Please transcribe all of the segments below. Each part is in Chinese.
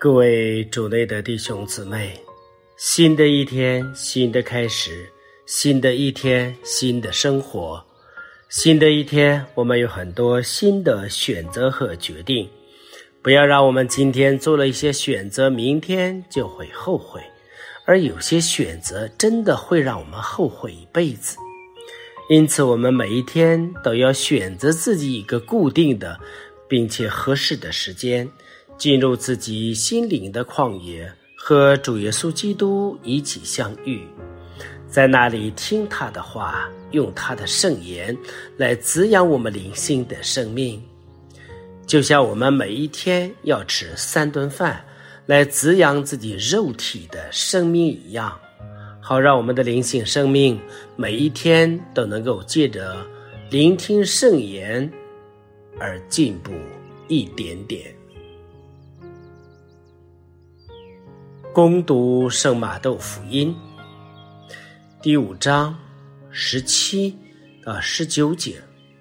各位主内的弟兄姊妹，新的一天，新的开始，新的一天，新的生活。新的一天，我们有很多新的选择和决定。不要让我们今天做了一些选择，明天就会后悔，而有些选择真的会让我们后悔一辈子。因此，我们每一天都要选择自己一个固定的并且合适的时间，进入自己心灵的旷野，和主耶稣基督一起相遇，在那里听他的话，用他的圣言来滋养我们灵性的生命。就像我们每一天要吃3顿饭来滋养自己肉体的生命一样，好让我们的灵性生命每一天都能够借着聆听圣言而进步一点点。恭读圣马窦福音第5章17到19节。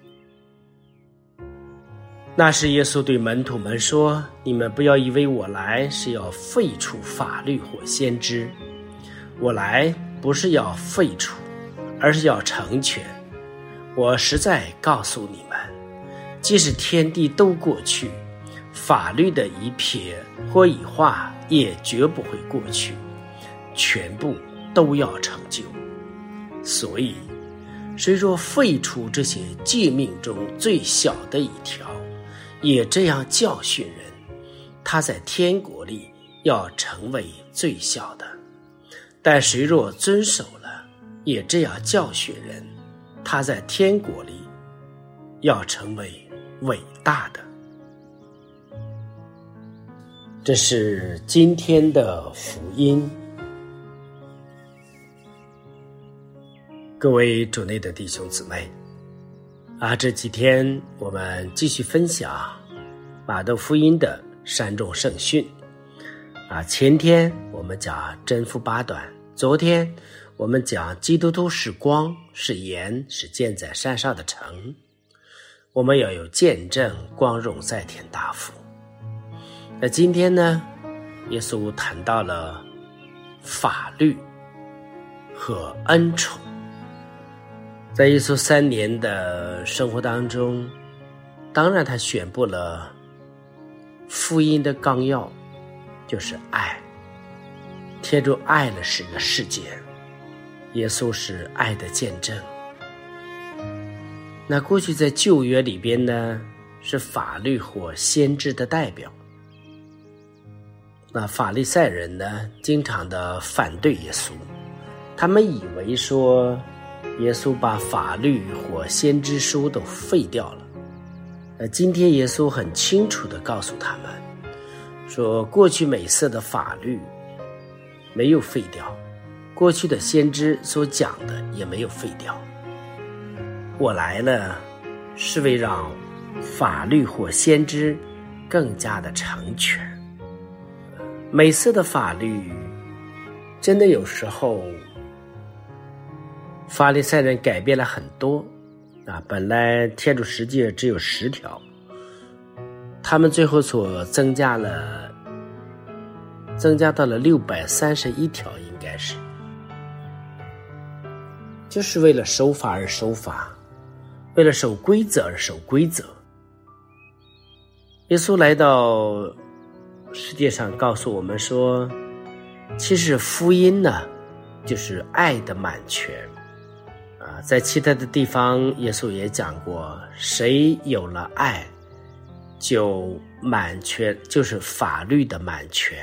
那时耶稣对门徒们说，你们不要以为我来是要废除法律或先知，我来不是要废除，而是要成全。我实在告诉你们，即使天地都过去，法律的一撇或一画也绝不会过去，全部都要成就。所以谁若废除这些诫命中最小的一条，也这样教训人，他在天国里要成为最小的；但谁若遵守了，也这样教训人，他在天国里要成为伟大的。这是今天的福音。各位主内的弟兄姊妹，这几天我们继续分享马窦福音的3种圣训。前天我们讲真福八短，昨天我们讲基督徒是光，是盐，是建在山上的城。我们要有见证，光荣在天大福。那今天呢，耶稣谈到了法律和恩宠。在耶稣3年的生活当中，当然他宣布了福音的纲要，就是爱。天主爱了这个世界，耶稣是爱的见证。那过去在旧约里边呢，是法律或先知的代表。那法利赛人呢，经常的反对耶稣，他们以为说耶稣把法律或先知书都废掉了。今天耶稣很清楚地告诉他们说，过去美色的法律没有废掉，过去的先知所讲的也没有废掉。我来了是为让法律或先知更加的成全。美色的法律真的有时候法利赛人改变了很多。本来天主十诫只有10条，他们最后所增加到了631条，应该是就是为了守法而守法，为了守规则而守规则。耶稣来到世界上告诉我们说，其实福音呢，就是爱的满全。在其他的地方耶稣也讲过，谁有了爱就满全，就是法律的满全。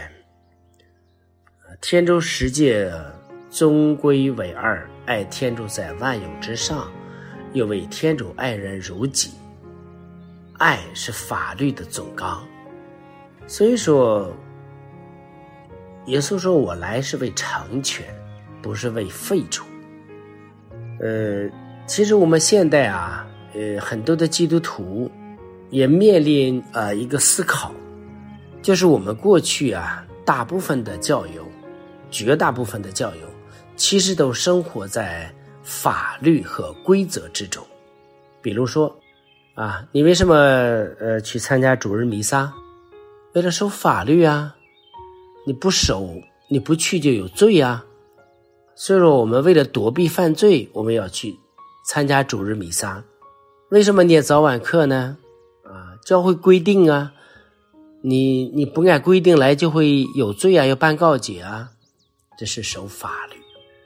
天主十诫终归为2，爱天主在万有之上，又为天主爱人如己。爱是法律的总纲。所以说耶稣说，我来是为成全，不是为废除。其实我们现代很多的基督徒也面临一个思考，就是我们过去大部分的教友，绝大部分的教友其实都生活在法律和规则之中。比如说你为什么去参加主日弥撒？为了守法律你不守，你不去就有罪啊。所以说我们为了躲避犯罪，我们要去参加主日弥撒。为什么念早晚课呢？教会规定啊，你不按规定来就会有罪啊，要办告解啊，这是守法律。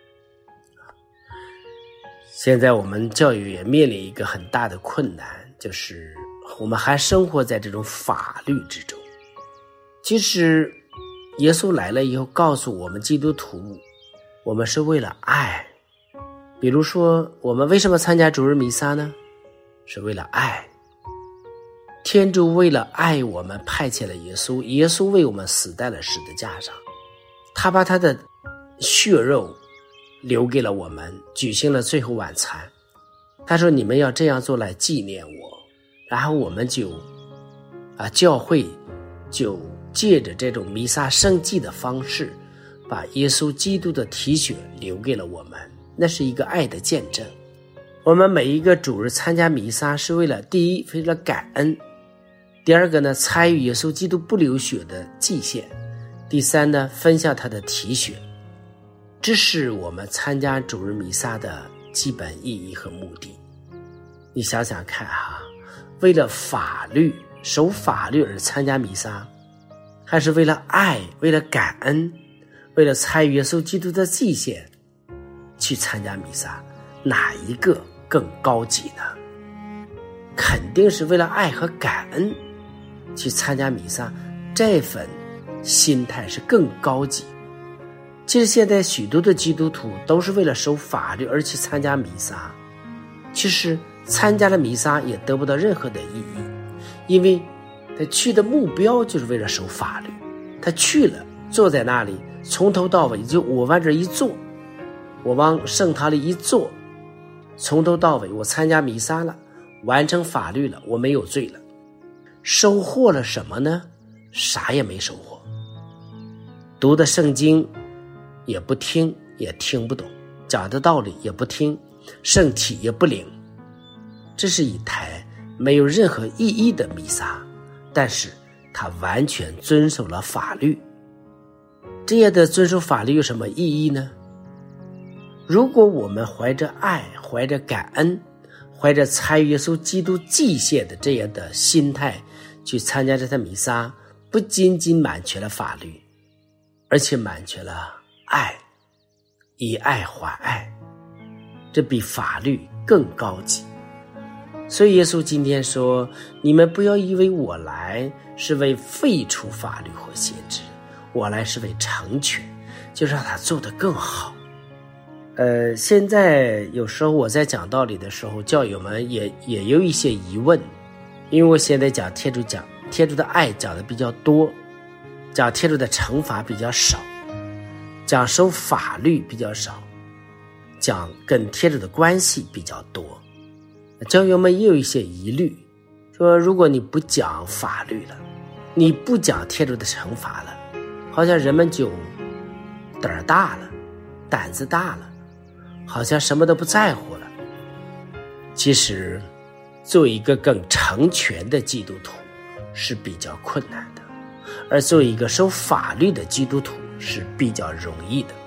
现在我们教育也面临一个很大的困难，就是我们还生活在这种法律之中。其实耶稣来了以后告诉我们基督徒，我们是为了爱。比如说我们为什么参加主日弥撒呢？是为了爱。天主为了爱我们派遣了耶稣，耶稣为我们死在了十字架上，他把他的血肉留给了我们，举行了最后晚餐。他说你们要这样做来纪念我。然后我们就教会就借着这种弥撒圣祭的方式，把耶稣基督的体血留给了我们，那是一个爱的见证。我们每一个主日参加弥撒是为了，第一为了感恩，第二个呢参与耶稣基督不流血的祭献，第三呢分享他的体血。这是我们参加主日弥撒的基本意义和目的。你想想看为了法律守法律而参加弥撒，还是为了爱，为了感恩，为了参与耶稣基督的祭献去参加弥撒，哪一个更高级呢？肯定是为了爱和感恩去参加弥撒，这份心态是更高级。其实现在许多的基督徒都是为了守法律而去参加弥撒，其实参加了弥撒也得不到任何的意义，因为他去的目标就是为了守法律。他去了，坐在那里，从头到尾就我往这一坐，我往圣堂里一坐，从头到尾我参加弥撒了，完成法律了，我没有罪了。收获了什么呢？啥也没收获。读的圣经也不听，也听不懂，讲的道理也不听，圣体也不领。这是一台没有任何意义的弥撒，但是他完全遵守了法律。这样的遵守法律有什么意义呢？如果我们怀着爱，怀着感恩，怀着参与耶稣基督祭献的这样的心态去参加这场弥撒，不仅仅满全了法律，而且满全了爱，以爱还爱，这比法律更高级。所以耶稣今天说，你们不要以为我来是为废除法律或先知，我来是为成全，就让他做得更好。现在有时候我在讲道理的时候，教友们也有一些疑问，因为我现在讲天主的爱讲的比较多，讲天主的惩罚比较少，讲守法律比较少，讲跟天主的关系比较多。教友们也有一些疑虑，说如果你不讲法律了，你不讲天主的惩罚了，好像人们就胆儿大了，胆子大了，好像什么都不在乎了。其实作为一个更成全的基督徒是比较困难的，而作为一个守法律的基督徒是比较容易的。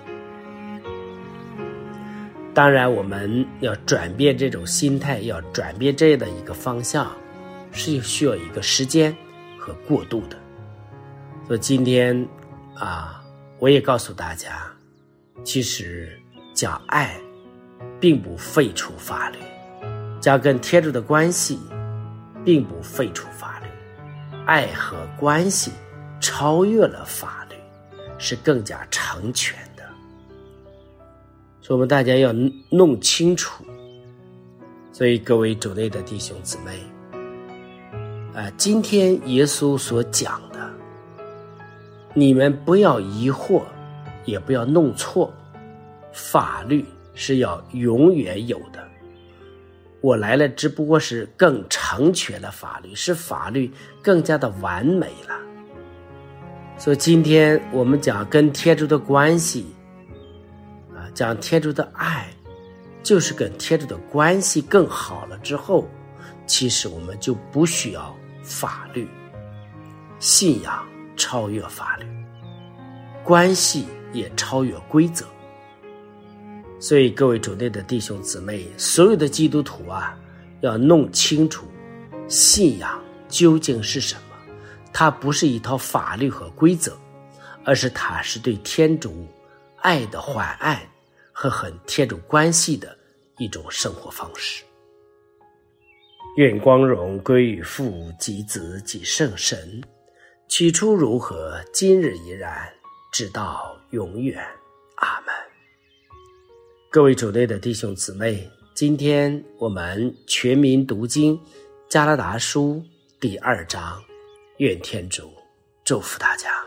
当然我们要转变这种心态，要转变这样的一个方向，是需要一个时间和过渡的。所以今天我也告诉大家，其实讲爱并不废除法律，讲跟天主的关系并不废除法律，爱和关系超越了法律，是更加成全的。所以我们大家要弄清楚。所以各位主内的弟兄姊妹，今天耶稣所讲的，你们不要疑惑，也不要弄错，法律是要永远有的。我来了只不过是更成全了法律，使法律更加的完美了。所以今天我们讲跟天主的关系，讲天主的爱，就是跟天主的关系更好了之后，其实我们就不需要法律，信仰超越法律。 关系也超越规则。所以各位主内的弟兄姊妹，所有的基督徒啊，要弄清楚信仰究竟是什么。它不是一套法律和规则，而是它是对天主爱的还爱和和天主关系的一种生活方式。愿光荣归于父及子及圣神，起初如何，今日依然，直到永远。阿们。各位主内的弟兄姊妹，今天我们全民读经加拉达书第2章，愿天主祝福大家。